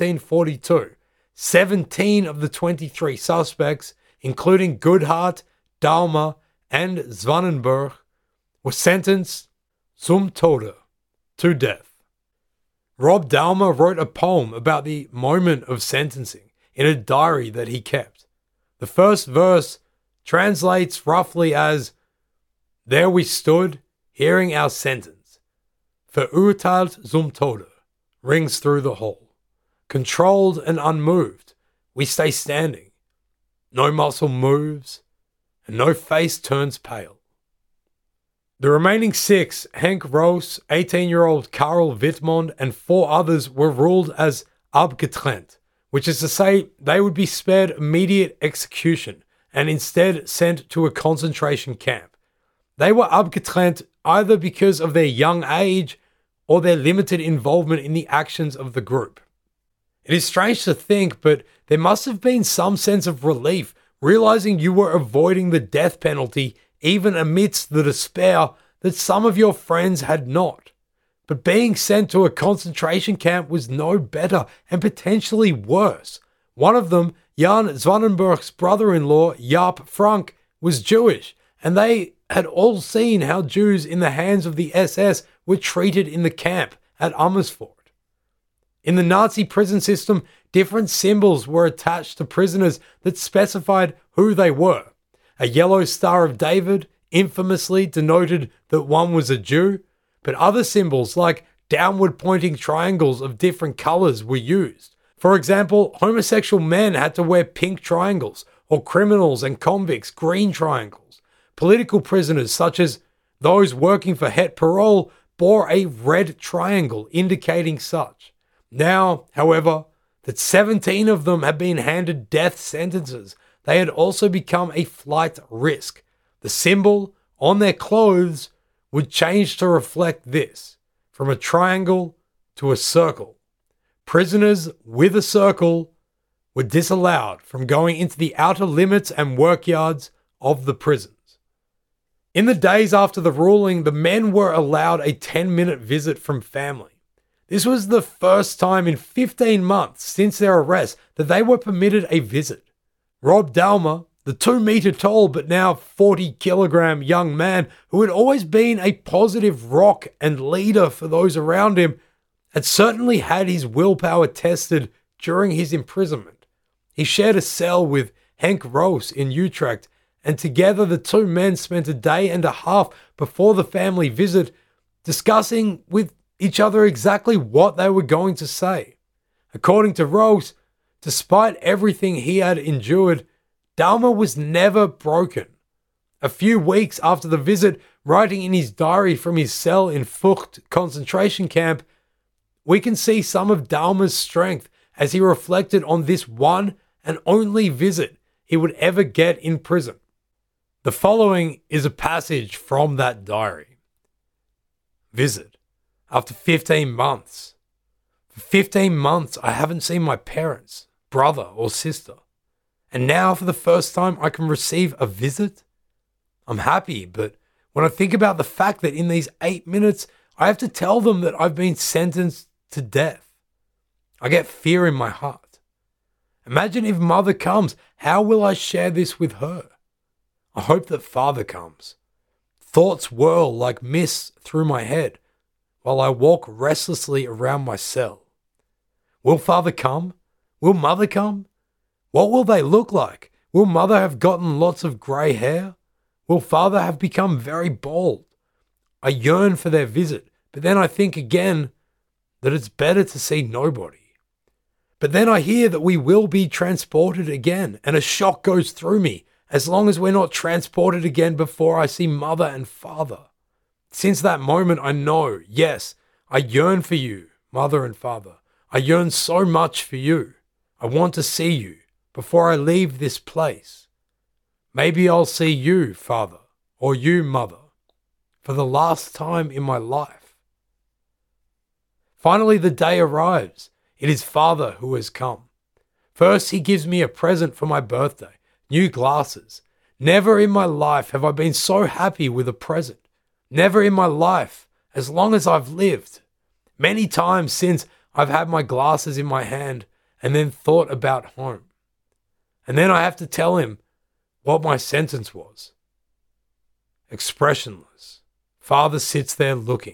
1942, 17 of the 23 suspects, including Goodhart, Daumer, and Zwanenburg, were sentenced zum Tode, to death. Rob Daumer wrote a poem about the moment of sentencing in a diary that he kept. The first verse translates roughly as, "There we stood, hearing our sentence. Verurteilt zum Tode," rings through the hall. Controlled and unmoved, we stay standing. No muscle moves, and no face turns pale. The remaining 6, Henk Roos, 18-year-old Karl Wittmond, and 4 others were ruled as abgetrennt, which is to say they would be spared immediate execution and instead sent to a concentration camp. They were abgetrennt either because of their young age or their limited involvement in the actions of the group. It is strange to think, but there must have been some sense of relief realizing you were avoiding the death penalty even amidst the despair that some of your friends had not. but being sent to a concentration camp was no better and potentially worse. One of them, Jan Zwanenberg's brother-in-law, Jaap Frank, was Jewish, and they had all seen how Jews in the hands of the SS were treated in the camp at Amersfoort. In the Nazi prison system, different symbols were attached to prisoners that specified who they were. A yellow Star of David infamously denoted that one was a Jew, but other symbols like downward pointing triangles of different colors were used. For example, homosexual men had to wear pink triangles, or criminals and convicts green triangles. Political prisoners, such as those working for het parole, bore a red triangle indicating such. Now, however, that 17 of them had been handed death sentences, they had also become a flight risk. The symbol on their clothes would change to reflect this, from a triangle to a circle. Prisoners with a circle were disallowed from going into the outer limits and workyards of the prisons. In the days after the ruling, the men were allowed a 10-minute visit from family. This was the first time in 15 months since their arrest that they were permitted a visit. Rob Dalmer, the 2-meter tall but now 40-kilogram young man who had always been a positive rock and leader for those around him, had certainly had his willpower tested during his imprisonment. He shared a cell with Henk Roos in Utrecht, and together the two men spent a day and a half before the family visit discussing with each other exactly what they were going to say. According to Roos, despite everything he had endured, Dalmer was never broken. A few weeks after the visit, writing in his diary from his cell in Vught concentration camp, we can see some of Dalmer's strength as he reflected on this one and only visit he would ever get in prison. The following is a passage from that diary. Visit. After 15 months. For 15 months, I haven't seen my parents, brother or sister. And now, for the first time, I can receive a visit? I'm happy, but when I think about the fact that in these 8 minutes, I have to tell them that I've been sentenced to death, I get fear in my heart. Imagine if mother comes, how will I share this with her? I hope that father comes. Thoughts whirl like mist through my head while I walk restlessly around my cell. Will father come? Will mother come? What will they look like? Will mother have gotten lots of grey hair? Will father have become very bald? I yearn for their visit, but then I think again that it's better to see nobody. But then I hear that we will be transported again, and a shock goes through me, as long as we're not transported again before I see mother and father. Since that moment, I know, yes, I yearn for you, mother and father. I yearn so much for you. I want to see you before I leave this place. Maybe I'll see you, father, or you, mother, for the last time in my life. Finally, the day arrives. It is father who has come. First, he gives me a present for my birthday, new glasses. Never in my life have I been so happy with a present. Never in my life, as long as I've lived. Many times since I've had my glasses in my hand and then thought about home. And then I have to tell him what my sentence was. Expressionless, father sits there looking.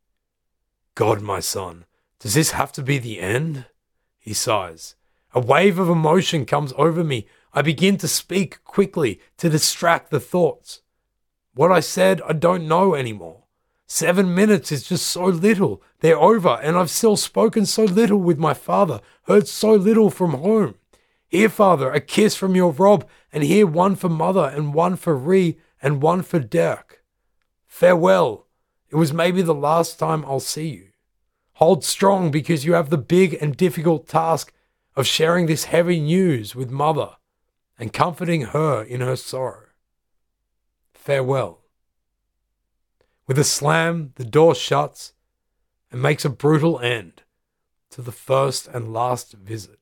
God, my son, does this have to be the end? He sighs. A wave of emotion comes over me. I begin to speak quickly to distract the thoughts. What I said, I don't know anymore. 7 minutes is just so little. They're over, and I've still spoken so little with my father, heard so little from home. Here, father, a kiss from your Rob, and here one for mother, and one for Ree, and one for Dirk. Farewell. It was maybe the last time I'll see you. Hold strong, because you have the big and difficult task of sharing this heavy news with mother and comforting her in her sorrow. Farewell. With a slam, the door shuts and makes a brutal end to the first and last visit.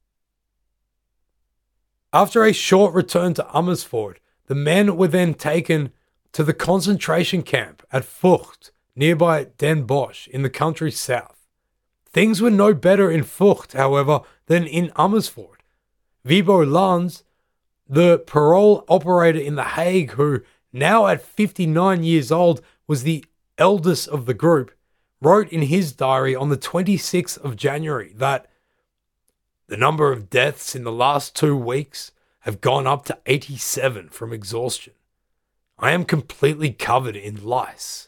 After a short return to Amersfoort, the men were then taken to the concentration camp at Vught, nearby Den Bosch in the country's south. Things were no better in Vught, however, than in Amersfoort. Wibo Lans, the parole operator in The Hague, who now at 59 years old was the eldest of the group, wrote in his diary on the 26th of January that the number of deaths in the last 2 weeks have gone up to 87 from exhaustion. I am completely covered in lice.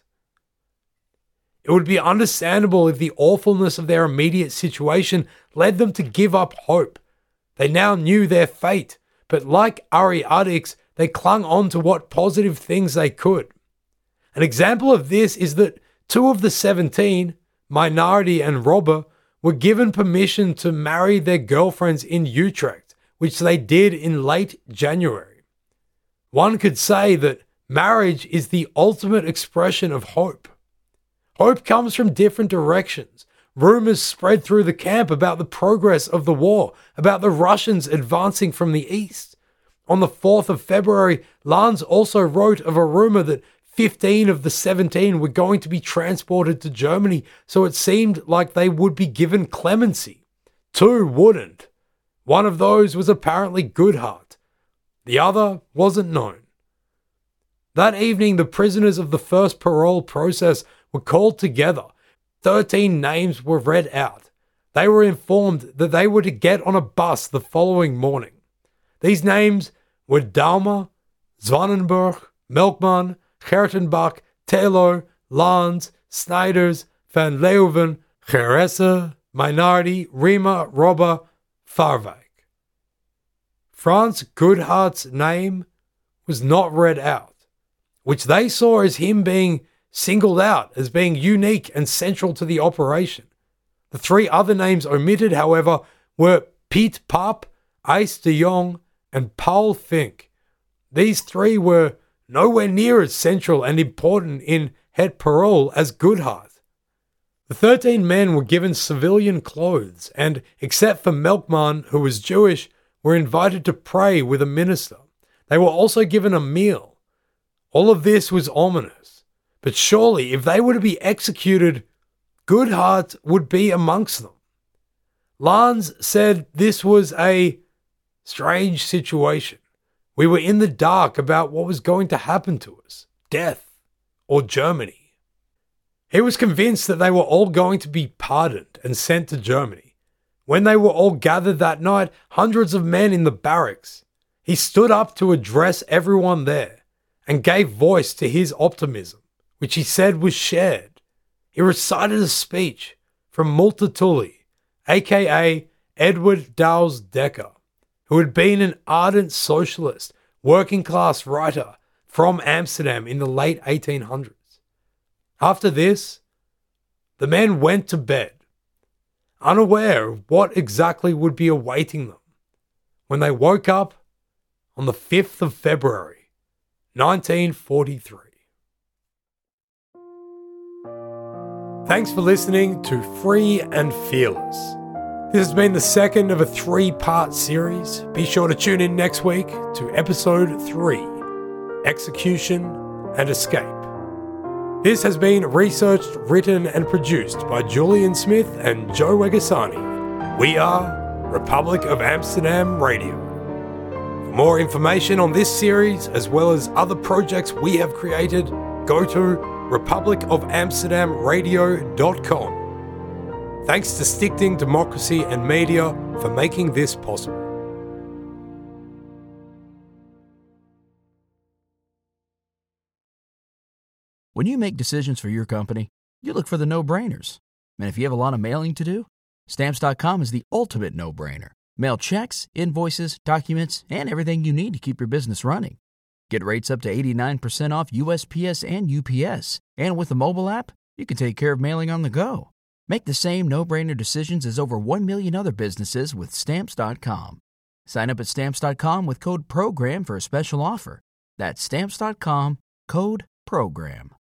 It would be understandable if the awfulness of their immediate situation led them to give up hope. They now knew their fate, but like Ari Addix, they clung on to what positive things they could. An example of this is that 2 of the 17, Minority and Robber, were given permission to marry their girlfriends in Utrecht, which they did in late January. One could say that marriage is the ultimate expression of hope. Hope comes from different directions. Rumors spread through the camp about the progress of the war, about the Russians advancing from the east. On the 4th of February, Lans also wrote of a rumor that 15 of the 17 were going to be transported to Germany, so it seemed like they would be given clemency. 2 wouldn't. One of those was apparently Goodhart. The other wasn't known. That evening, the prisoners of the first parole process were called together. 13 names were read out. They were informed that they were to get on a bus the following morning. These names were Daumer, Zwanenburg, Melkman, Gertenbach, Telo, Lans, Snijders, Van Leeuwen, Geresse, Minority, Riemer, Robber, Farwijk. Frans Goodhart's name was not read out, which they saw as him being singled out as being unique and central to the operation. The 3 other names omitted, however, were Piet Paap, Ijs de Jong, and Paul Fink. These 3 were nowhere near as central and important in Het Parool as Goodhart. The 13 men were given civilian clothes and, except for Melkman, who was Jewish, were invited to pray with a minister. They were also given a meal. All of this was ominous. But surely, if they were to be executed, Goodhart would be amongst them. Lans said this was a strange situation. We were in the dark about what was going to happen to us, death or Germany. He was convinced that they were all going to be pardoned and sent to Germany. When they were all gathered that night, hundreds of men in the barracks, he stood up to address everyone there and gave voice to his optimism, which he said was shared. He recited a speech from Multatuli, aka Edward Douws Dekker, who had been an ardent socialist, working-class writer from Amsterdam in the late 1800s. After this, the men went to bed, unaware of what exactly would be awaiting them when they woke up on the 5th of February, 1943. Thanks for listening to Free and Fearless. This has been the second of a 3-part series. Be sure to tune in next week to episode 3, Execution and Escape. This has been researched, written and produced by Julian Smith and Joe Wegasani. We are Republic of Amsterdam Radio. For more information on this series, as well as other projects we have created, go to republicofamsterdamradio.com. Thanks to Stichting Democracy and Media for making this possible. When you make decisions for your company, you look for the no-brainers. And if you have a lot of mailing to do, Stamps.com is the ultimate no-brainer. Mail checks, invoices, documents, and everything you need to keep your business running. Get rates up to 89% off USPS and UPS. And with the mobile app, you can take care of mailing on the go. Make the same no-brainer decisions as over 1 million other businesses with Stamps.com. Sign up at Stamps.com with code PROGRAM for a special offer. That's Stamps.com, code PROGRAM.